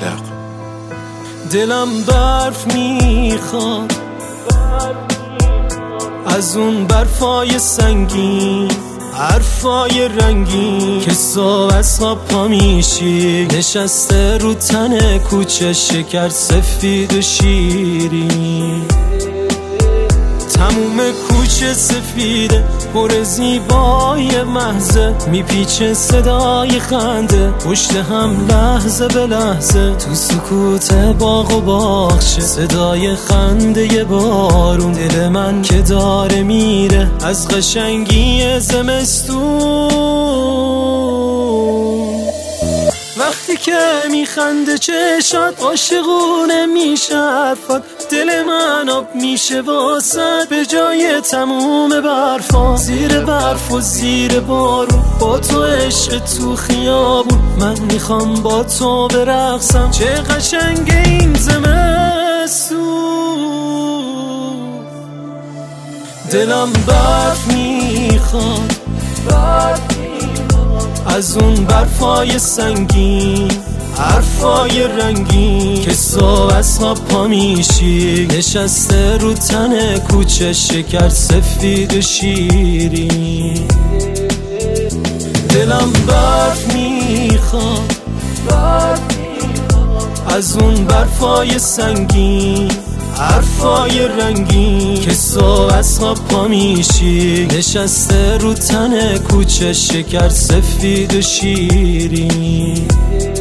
عاشق. دلم برف میخواد از اون برفای سنگین، حرفای رنگین که صبح از خواب پا میشی، نشسته رو تن کوچه شکر سفید و شیرین. تموم کوچه سفیده پر زیبای محضه، میپیچه صدای خنده پشت هم لحظه به لحظه. تو سکوت باغ و باغچه صدای خنده بارون، دل من که داره میره از قشنگی زمستون. وقتی که میخنده چشات عاشقونه میشه حرفات، دل من آب میشه واسد به جای تموم برفا. زیر برف و زیر بارون با تو عشق تو خیابون، من میخوام با تو برقصم چه قشنگ این زمستون. دلم برف میخواد از اون برفای سنگین، حرفای رنگین که صبح از خواب پا میشی، نشسته رو تن کوچه شکر سفید و شیرین. دلم برف میخواد از اون برفای سنگین، حرفای رنگین که صبح از خواب پا میشی، نشسته رو تن کوچه شکر سفید و شیرین.